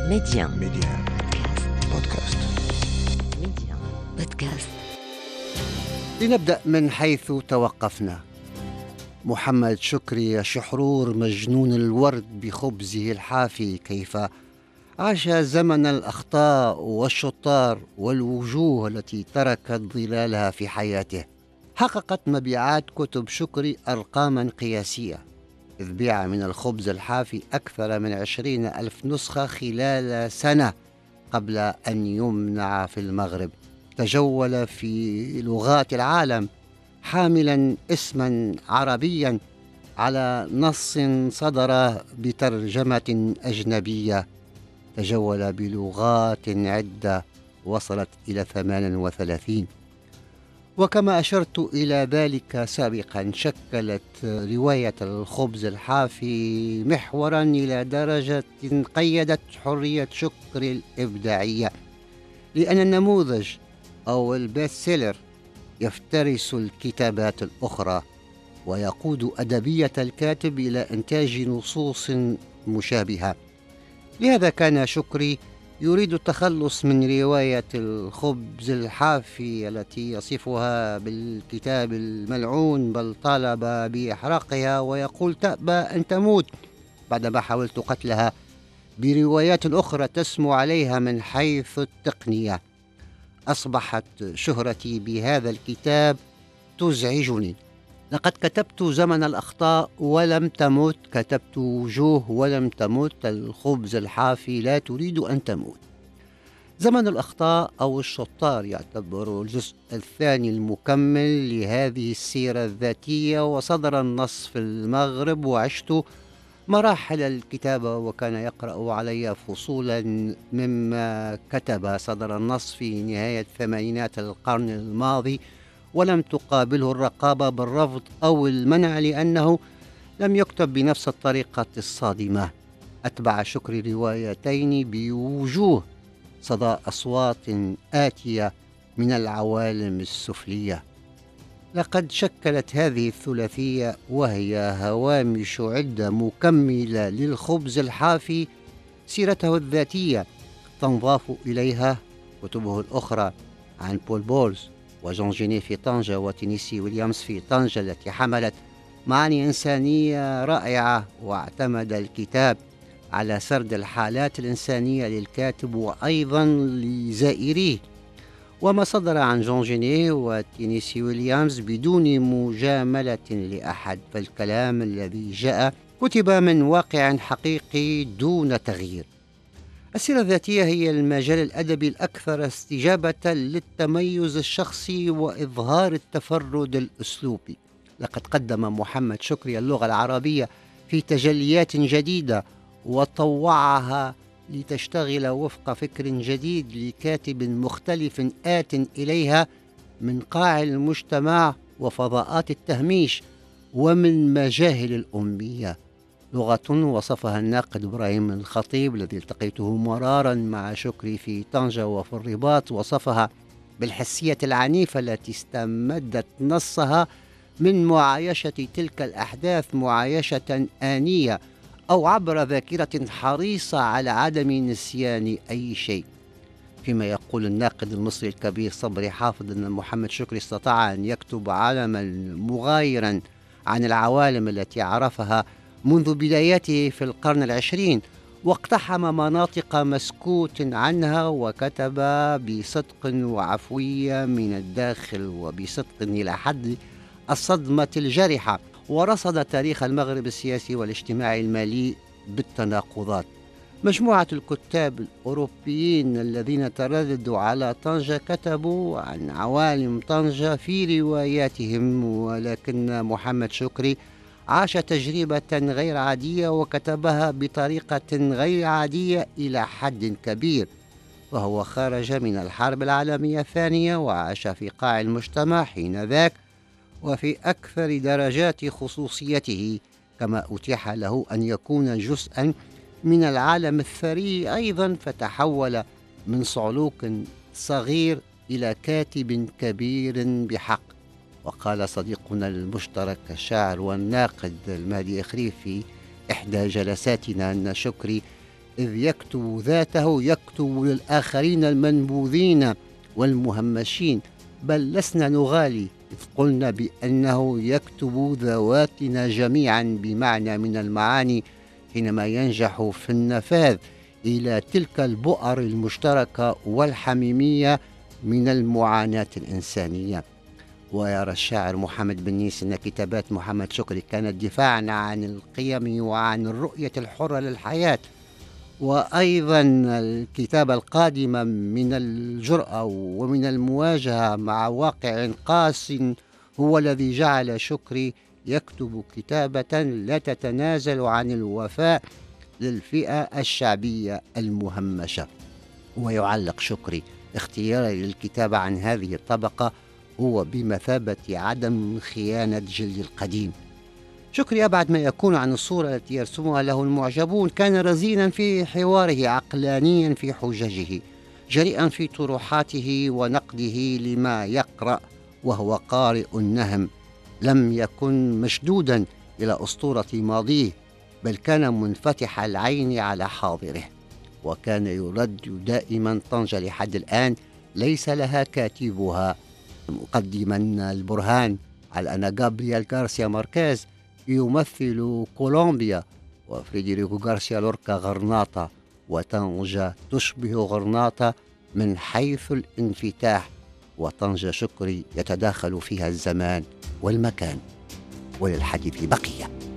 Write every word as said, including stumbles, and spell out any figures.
ميديان ميديان بودكاست. ميديان بودكاست. لنبدأ من حيث توقفنا. محمد شكري شحرور مجنون الورد بخبزه الحافي، كيف عاش زمن الأخطاء والشطار والوجوه التي تركت ظلالها في حياته. حققت مبيعات كتب شكري أرقاما قياسية، إذ بيع من الخبز الحافي أكثر من عشرين ألف نسخة خلال سنة قبل أن يمنع في المغرب. تجول في لغات العالم حاملا اسما عربيا على نص صدر بترجمة أجنبية. تجول بلغات عدة وصلت إلى ثمان وثلاثين. وكما أشرت إلى ذلك سابقا، شكلت رواية الخبز الحافي محورا إلى درجة قيدت حرية شكري الإبداعية، لأن النموذج أو البيست سيلر يفترس الكتابات الأخرى ويقود أدبية الكاتب إلى إنتاج نصوص مشابهة. لهذا كان شكري يريد التخلص من رواية الخبز الحافي التي يصفها بالكتاب الملعون، بل طالب بإحراقها ويقول تأبى أن تموت، بعدما حاولت قتلها بروايات أخرى تسمو عليها من حيث التقنية. أصبحت شهرتي بهذا الكتاب تزعجني. لقد كتبت زمن الأخطاء ولم تمت، كتبت وجوه ولم تمت، الخبز الحافي لا تريد أن تموت. زمن الأخطاء أو الشطار يعتبر الجزء الثاني المكمل لهذه السيرة الذاتية، وصدر النص في المغرب وعشت مراحل الكتابة وكان يقرأ علي فصولا مما كتب. صدر النص في نهاية ثمانينات القرن الماضي ولم تقابله الرقابة بالرفض أو المنع، لأنه لم يكتب بنفس الطريقة الصادمة. أتبع شكري روايتين بوجوه صدى أصوات آتية من العوالم السفلية. لقد شكلت هذه الثلاثية وهي هوامش عدة مكملة للخبز الحافي سيرته الذاتية، تنضاف إليها كتبه الأخرى عن بول بولز وجون جيني في طنجة وتينيسي ويليامز في طنجة، التي حملت معاني إنسانية رائعة. واعتمد الكتاب على سرد الحالات الإنسانية للكاتب وأيضا لزائريه. وما صدر عن جون جيني وتينيسي ويليامز بدون مجاملة لأحد، فالكلام الذي جاء كتب من واقع حقيقي دون تغيير. السيرة الذاتية هي المجال الأدبي الأكثر استجابة للتميز الشخصي وإظهار التفرد الأسلوبي. لقد قدم محمد شكري اللغة العربية في تجليات جديدة وطوعها لتشتغل وفق فكر جديد لكاتب مختلف آت إليها من قاع المجتمع وفضاءات التهميش ومن مجاهل الأمية. لغة وصفها الناقد إبراهيم الخطيب الذي التقيته مرارا مع شكري في طنجة وفي الرباط، وصفها بالحسية العنيفة التي استمدت نصها من معايشة تلك الأحداث معايشة آنية أو عبر ذاكرة حريصة على عدم نسيان أي شيء. فيما يقول الناقد المصري الكبير صبري حافظ أن محمد شكري استطاع أن يكتب عالما مغايرا عن العوالم التي عرفها منذ بداياته في القرن العشرين، واقتحم مناطق مسكوت عنها وكتب بصدق وعفوية من الداخل وبصدق إلى حد الصدمة الجارحة، ورصد تاريخ المغرب السياسي والاجتماعي المالي بالتناقضات. مجموعة الكتاب الأوروبيين الذين ترددوا على طنجة كتبوا عن عوالم طنجة في رواياتهم، ولكن محمد شكري عاش تجربة غير عادية وكتبها بطريقة غير عادية إلى حد كبير، وهو خرج من الحرب العالمية الثانية وعاش في قاع المجتمع حينذاك وفي أكثر درجات خصوصيته، كما أتيح له أن يكون جزءا من العالم الثري أيضا، فتحول من صعلوك صغير إلى كاتب كبير بحق. وقال صديقنا المشترك الشاعر والناقد المهدي إخريف في إحدى جلساتنا أن شكري إذ يكتب ذاته يكتب للآخرين المنبوذين والمهمشين، بل لسنا نغالي إذ قلنا بأنه يكتب ذواتنا جميعا بمعنى من المعاني حينما ينجح في النفاذ إلى تلك البؤر المشتركة والحميمية من المعاناة الإنسانية. ويرى الشاعر محمد بنيس أن كتابات محمد شكري كانت دفاعا عن القيم وعن الرؤية الحرة للحياة، وأيضا الكتابة القادمة من الجرأة ومن المواجهة مع واقع قاس هو الذي جعل شكري يكتب كتابة لا تتنازل عن الوفاء للفئة الشعبية المهمشة. ويعلق شكري اختياري للكتابة عن هذه الطبقة هو بمثابة عدم خيانة جلد القديم. شكري أبعد ما يكون عن الصورة التي يرسمها له المعجبون، كان رزينا في حواره، عقلانيا في حججه، جريئا في طروحاته ونقده لما يقرأ وهو قارئ نهم. لم يكن مشدودا إلى أسطورة ماضيه، بل كان منفتح العين على حاضره، وكان يردد دائما طنجة لحد الآن ليس لها كاتبها، مقدما البرهان على أن غابرييل غارسيا ماركيز يمثل كولومبيا وفريدريكو غارسيا لوركا غرناطة، وطنجة تشبه غرناطة من حيث الانفتاح، وطنجة شكري يتداخل فيها الزمان والمكان. وللحديث بقية.